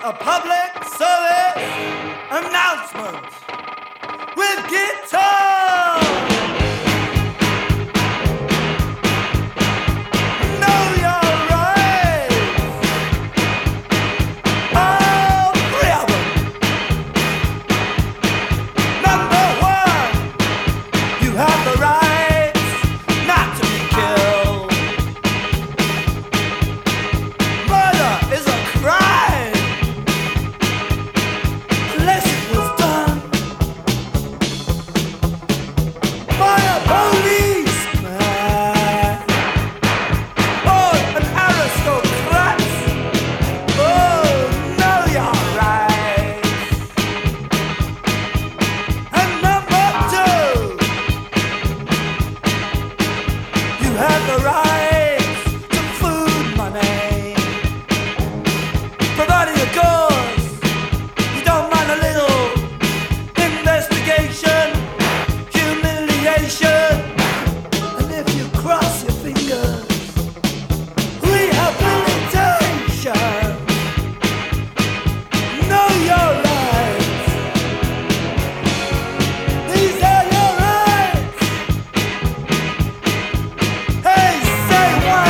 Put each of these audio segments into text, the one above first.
A public service announcement with guitar. Know your rights. All three of them. Number one, you have the right not to be killed. Murder is a crime unless it was done by a policeman or an aristocrat. Oh, know your rights. And number two, you have the right to food money, providing a cause. You don't mind a little investigation, humiliation, and if you cross your fingers, rehabilitation. Know your rights. These are your rights. Hey, say what?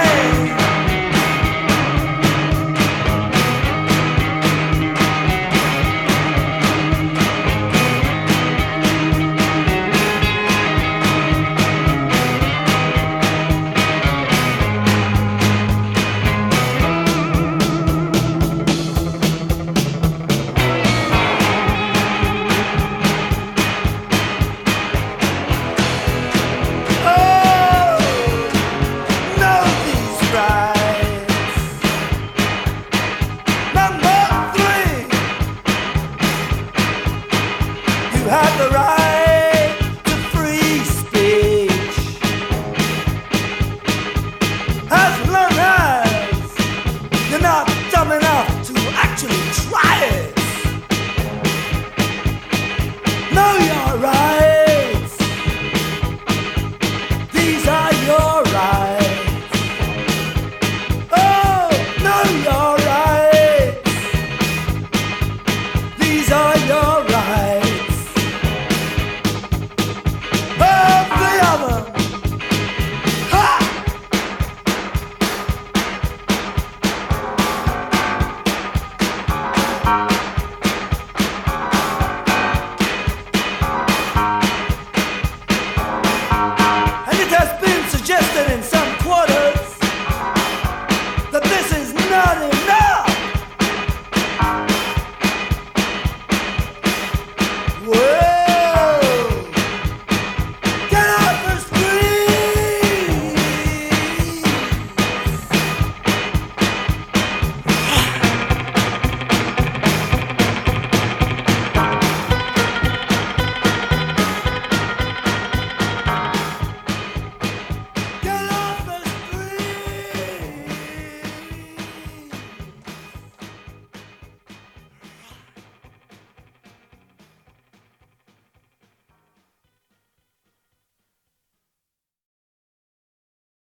Oh, know these rights. Number three, you have the right to free speech, as long as you're not dumb enough to actually try.